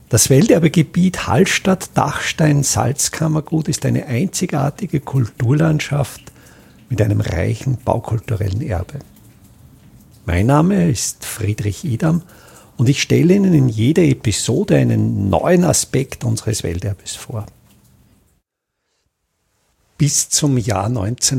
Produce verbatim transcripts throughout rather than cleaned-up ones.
Das Welterbegebiet Hallstatt-Dachstein-Salzkammergut ist eine einzigartige Kulturlandschaft mit einem reichen baukulturellen Erbe. Mein Name ist Friedrich Idam und ich stelle Ihnen in jeder Episode einen neuen Aspekt unseres Welterbes vor. Bis zum Jahr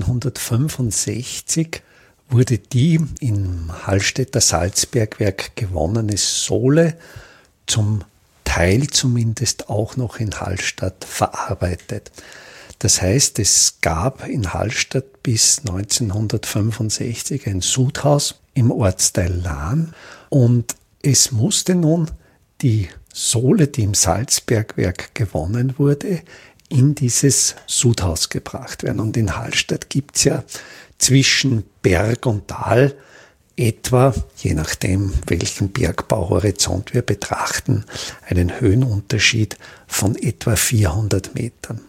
neunzehnhundertfünfundsechzig wurde die im Hallstätter Salzbergwerk gewonnene Sohle zum Teil zumindest auch noch in Hallstatt verarbeitet. Das heißt, es gab in Hallstatt bis neunzehnhundertfünfundsechzig ein Sudhaus im Ortsteil Lahn und es musste nun die Sohle, die im Salzbergwerk gewonnen wurde, in dieses Sudhaus gebracht werden. Und in Hallstatt gibt es ja zwischen Berg und Tal etwa, je nachdem welchen Bergbauhorizont wir betrachten, einen Höhenunterschied von etwa vierhundert Metern.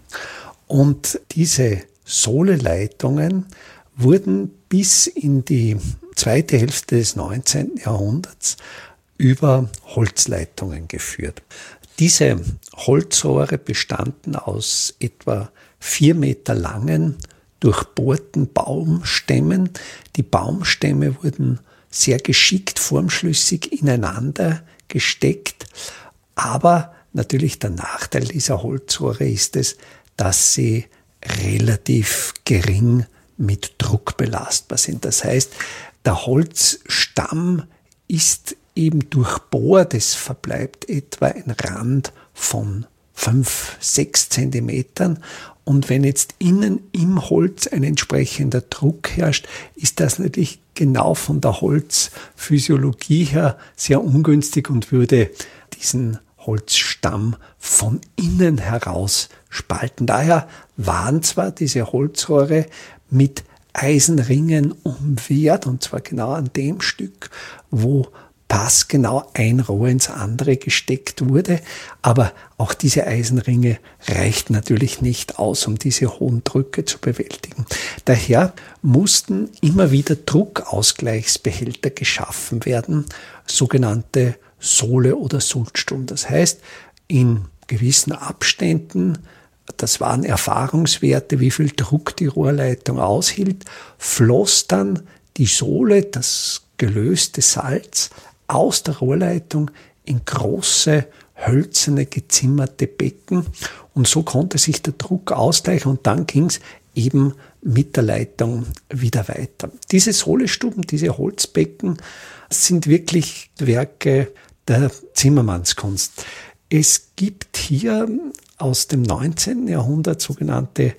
Und diese Soleleitungen wurden bis in die zweite Hälfte des neunzehnten Jahrhunderts über Holzleitungen geführt. Diese Holzrohre bestanden aus etwa vier Meter langen, durchbohrten Baumstämmen. Die Baumstämme wurden sehr geschickt formschlüssig ineinander gesteckt. Aber natürlich der Nachteil dieser Holzrohre ist es, dass sie relativ gering mit Druck belastbar sind. Das heißt, der Holzstamm ist eben durchbohrt. Es verbleibt etwa ein Rand von fünf, sechs Zentimetern. Und wenn jetzt innen im Holz ein entsprechender Druck herrscht, ist das natürlich genau von der Holzphysiologie her sehr ungünstig und würde diesen Holzstamm von innen heraus spalten. Daher waren zwar diese Holzrohre mit Eisenringen umwehrt, und zwar genau an dem Stück, wo passgenau ein Rohr ins andere gesteckt wurde, aber auch diese Eisenringe reichten natürlich nicht aus, um diese hohen Drücke zu bewältigen. Daher mussten immer wieder Druckausgleichsbehälter geschaffen werden, sogenannte Sohle- oder Sulzstuben. Das heißt, in gewissen Abständen, das waren Erfahrungswerte, wie viel Druck die Rohrleitung aushielt, floss dann die Sohle, das gelöste Salz, aus der Rohrleitung in große, hölzerne, gezimmerte Becken. Und so konnte sich der Druck ausgleichen und dann ging es eben mit der Leitung wieder weiter. Diese Sohlestuben, diese Holzbecken sind wirklich Werke der Zimmermannskunst. Es gibt hier aus dem neunzehnten Jahrhundert sogenannte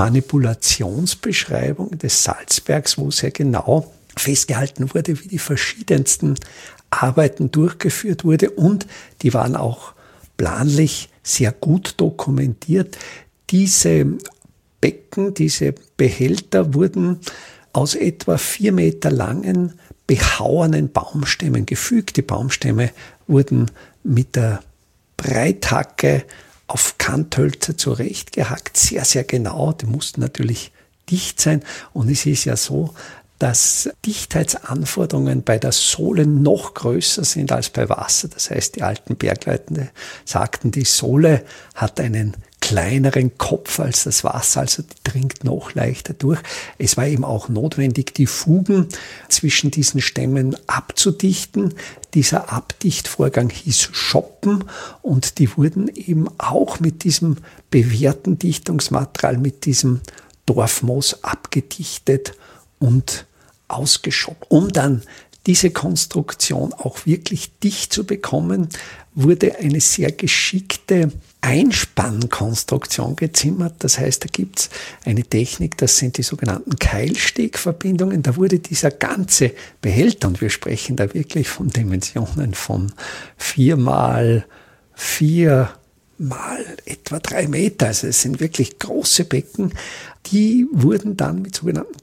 Manipulationsbeschreibungen des Salzbergs, wo sehr genau festgehalten wurde, wie die verschiedensten Arbeiten durchgeführt wurde und die waren auch planlich sehr gut dokumentiert. Diese Becken, diese Behälter wurden aus etwa vier Meter langen, behauenen Baumstämmen gefügt. Die Baumstämme wurden mit der Breithacke auf Kanthölzer zurechtgehackt, sehr, sehr genau. Die mussten natürlich dicht sein und es ist ja so, dass Dichtheitsanforderungen bei der Sohle noch größer sind als bei Wasser. Das heißt, die alten Bergleute sagten, die Sohle hat einen kleineren Kopf als das Wasser, also die dringt noch leichter durch. Es war eben auch notwendig, die Fugen zwischen diesen Stämmen abzudichten. Dieser Abdichtvorgang hieß Schoppen und die wurden eben auch mit diesem bewährten Dichtungsmaterial, mit diesem Dorfmoos abgedichtet und ausgeschoben. Um dann diese Konstruktion auch wirklich dicht zu bekommen, wurde eine sehr geschickte Einspannkonstruktion gezimmert. Das heißt, da gibt es eine Technik, das sind die sogenannten Keilstegverbindungen. Da wurde dieser ganze Behälter, und wir sprechen da wirklich von Dimensionen von vier mal vier mal etwa drei Meter, also es sind wirklich große Becken, die wurden dann mit sogenannten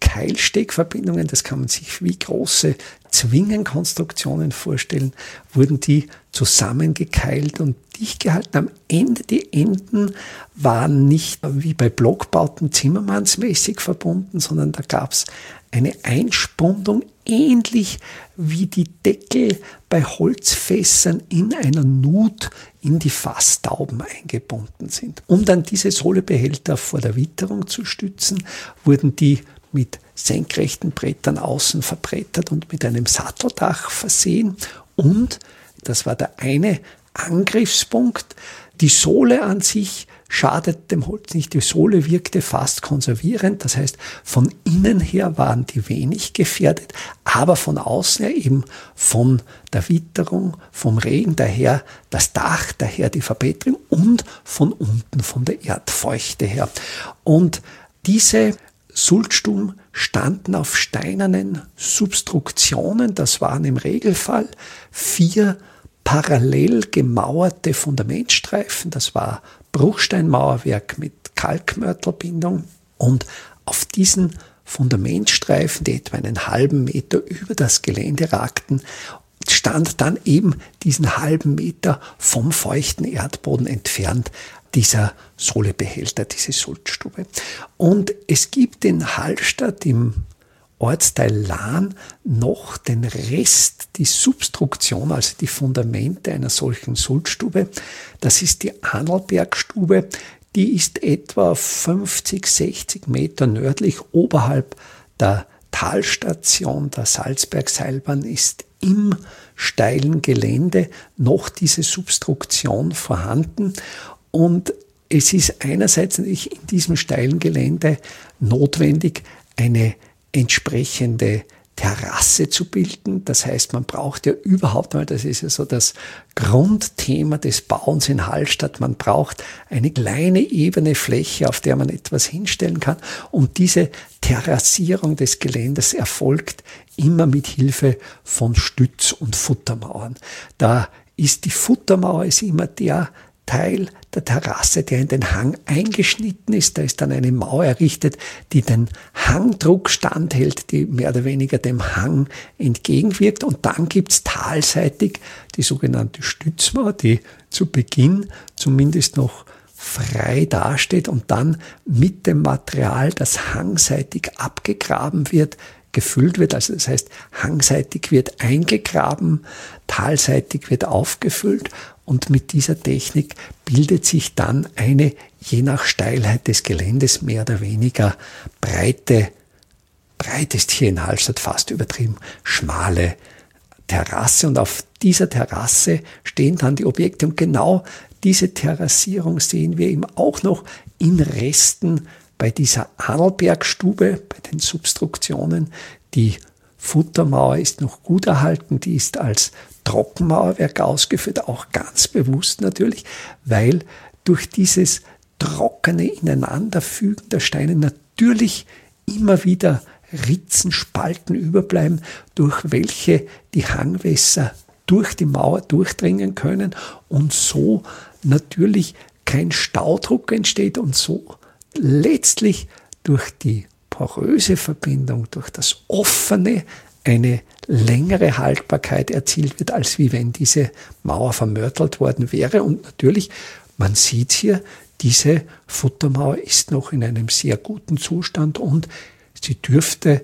Keilstegverbindungen, das kann man sich wie große Zwingenkonstruktionen vorstellen, wurden die zusammengekeilt und dicht gehalten. Am Ende, die Enden waren nicht wie bei Blockbauten zimmermannsmäßig verbunden, sondern da gab es eine Einspundung, ähnlich wie die Deckel bei Holzfässern in einer Nut in die Fasstauben eingebunden sind. Um dann diese Sohlebehälter vor der Witterung zu stützen, wurden die mit senkrechten Brettern außen verbrettert und mit einem Satteldach versehen. Und, das war der eine Angriffspunkt, die Sohle an sich schadet dem Holz nicht. Die Sohle wirkte fast konservierend, das heißt, von innen her waren die wenig gefährdet, aber von außen her eben von der Witterung, vom Regen, daher das Dach, daher die Verbreiterung und von unten, von der Erdfeuchte her. Und diese Sulzstuben standen auf steinernen Substruktionen, das waren im Regelfall vier parallel gemauerte Fundamentstreifen, das war Bruchsteinmauerwerk mit Kalkmörtelbindung, und auf diesen Fundamentstreifen, die etwa einen halben Meter über das Gelände ragten, stand dann eben diesen halben Meter vom feuchten Erdboden entfernt dieser Sohlebehälter, diese Sulzstube. Und es gibt in Hallstatt im Ortsteil Lahn noch den Rest, die Substruktion, also die Fundamente einer solchen Sulzstube. Das ist die Annelbergstube. Die ist etwa fünfzig, sechzig Meter nördlich oberhalb der Talstation der Salzbergseilbahn ist im steilen Gelände noch diese Substruktion vorhanden. Und es ist einerseits natürlich in diesem steilen Gelände notwendig, eine entsprechende Terrasse zu bilden. Das heißt, man braucht ja überhaupt mal, das ist ja so das Grundthema des Bauens in Hallstatt, man braucht eine kleine ebene Fläche, auf der man etwas hinstellen kann. Und diese Terrassierung des Geländes erfolgt immer mit Hilfe von Stütz- und Futtermauern. Da ist die Futtermauer ist immer der Teil der Terrasse, der in den Hang eingeschnitten ist. Da ist dann eine Mauer errichtet, die den Hangdruck standhält, die mehr oder weniger dem Hang entgegenwirkt. Und dann gibt's talseitig die sogenannte Stützmauer, die zu Beginn zumindest noch frei dasteht und dann mit dem Material, das hangseitig abgegraben wird, gefüllt wird. Also das heißt, hangseitig wird eingegraben, talseitig wird aufgefüllt. Und mit dieser Technik bildet sich dann eine, je nach Steilheit des Geländes, mehr oder weniger breite, breit ist hier in Hallstatt fast übertrieben, schmale Terrasse. Und auf dieser Terrasse stehen dann die Objekte. Und genau diese Terrassierung sehen wir eben auch noch in Resten bei dieser Annelbergstube, bei den Substruktionen. Die Futtermauer ist noch gut erhalten, die ist als Trockenmauerwerk ausgeführt, auch ganz bewusst natürlich, weil durch dieses trockene Ineinanderfügen der Steine natürlich immer wieder Ritzen, Spalten überbleiben, durch welche die Hangwässer durch die Mauer durchdringen können und so natürlich kein Staudruck entsteht und so letztlich durch die poröse Verbindung, durch das offene, eine längere Haltbarkeit erzielt wird, als wie wenn diese Mauer vermörtelt worden wäre. Und natürlich, man sieht hier, diese Futtermauer ist noch in einem sehr guten Zustand und sie dürfte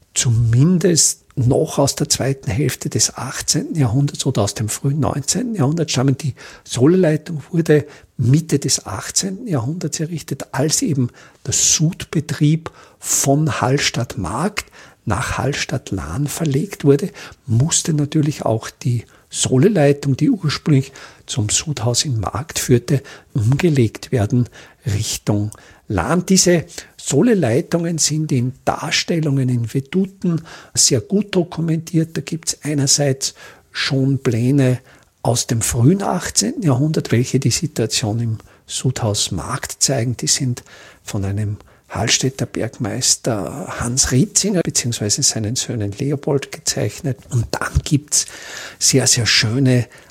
zumindest noch aus der zweiten Hälfte des achtzehnten Jahrhunderts oder aus dem frühen neunzehnten Jahrhundert stammen. Die Sohleleitung wurde Mitte des achtzehnten Jahrhunderts errichtet, als eben der Sudbetrieb von Hallstatt-Markt nach Hallstatt-Lahn verlegt wurde, musste natürlich auch die Sohleleitung, die ursprünglich zum Sudhaus in Markt führte, umgelegt werden Richtung Lahn. Diese Sohleleitungen sind in Darstellungen, in Veduten sehr gut dokumentiert. Da gibt es einerseits schon Pläne aus dem frühen achtzehnten Jahrhundert, welche die Situation im Sudhaus Markt zeigen. Die sind von einem Hallstätter Bergmeister Hans Rietzinger bzw. seinen Söhnen Leopold gezeichnet. Und dann gibt's sehr, sehr schöne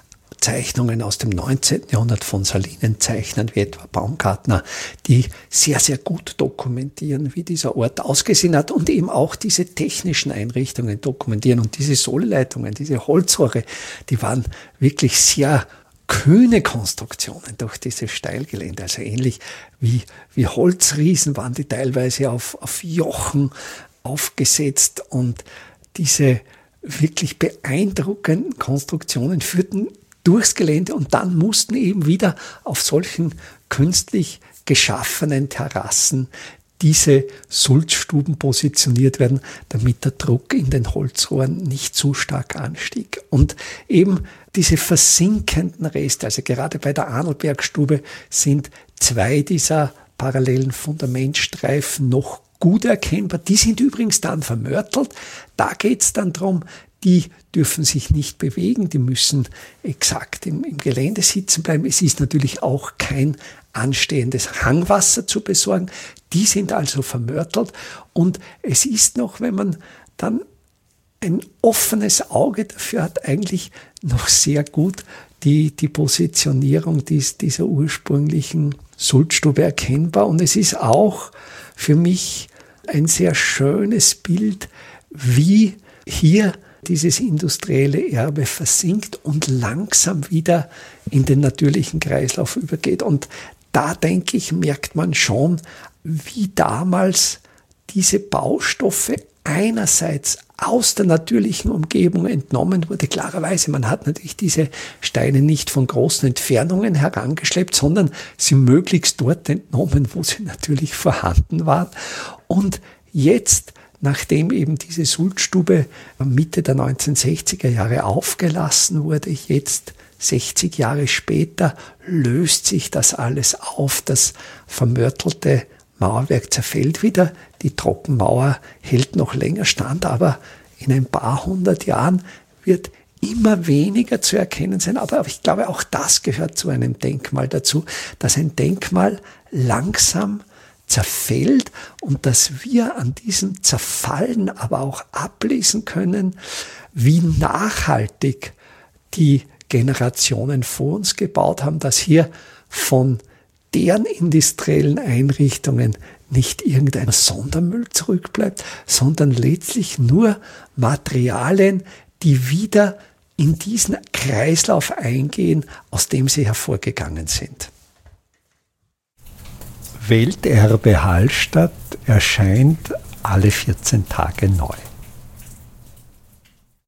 Zeichnungen aus dem neunzehnten Jahrhundert von Salinenzeichnern wie etwa Baumgartner, die sehr, sehr gut dokumentieren, wie dieser Ort ausgesehen hat und eben auch diese technischen Einrichtungen dokumentieren. Und diese Sohleleitungen, diese Holzrohre, die waren wirklich sehr kühne Konstruktionen durch dieses Steilgelände. Also ähnlich wie, wie Holzriesen waren die teilweise auf, auf Jochen aufgesetzt, und diese wirklich beeindruckenden Konstruktionen führten durchs Gelände, und dann mussten eben wieder auf solchen künstlich geschaffenen Terrassen diese Sulzstuben positioniert werden, damit der Druck in den Holzrohren nicht zu stark anstieg. Und eben diese versinkenden Reste, also gerade bei der Arnoldbergstube sind zwei dieser parallelen Fundamentstreifen noch gut erkennbar. Die sind übrigens dann vermörtelt. Da geht es dann darum, die dürfen sich nicht bewegen, die müssen exakt im, im Gelände sitzen bleiben. Es ist natürlich auch kein anstehendes Hangwasser zu besorgen. Die sind also vermörtelt, und es ist noch, wenn man dann ein offenes Auge dafür hat, eigentlich noch sehr gut die, die Positionierung dies, dieser ursprünglichen Sulzstube erkennbar. Und es ist auch für mich ein sehr schönes Bild, wie hier dieses industrielle Erbe versinkt und langsam wieder in den natürlichen Kreislauf übergeht. Und da, denke ich, merkt man schon, wie damals diese Baustoffe einerseits aus der natürlichen Umgebung entnommen wurde. Klarerweise, man hat natürlich diese Steine nicht von großen Entfernungen herangeschleppt, sondern sie möglichst dort entnommen, wo sie natürlich vorhanden waren. Und jetzt, nachdem eben diese Sulzstube Mitte der neunzehnhundertsechziger Jahre aufgelassen wurde, jetzt sechzig Jahre später löst sich das alles auf. Das vermörtelte Mauerwerk zerfällt wieder, die Trockenmauer hält noch länger stand, aber in ein paar hundert Jahren wird immer weniger zu erkennen sein. Aber ich glaube, auch das gehört zu einem Denkmal dazu, dass ein Denkmal langsam zerfällt und dass wir an diesem Zerfallen aber auch ablesen können, wie nachhaltig die Generationen vor uns gebaut haben, dass hier von deren industriellen Einrichtungen nicht irgendein Sondermüll zurückbleibt, sondern letztlich nur Materialien, die wieder in diesen Kreislauf eingehen, aus dem sie hervorgegangen sind. Welterbe Hallstatt erscheint alle vierzehn Tage neu.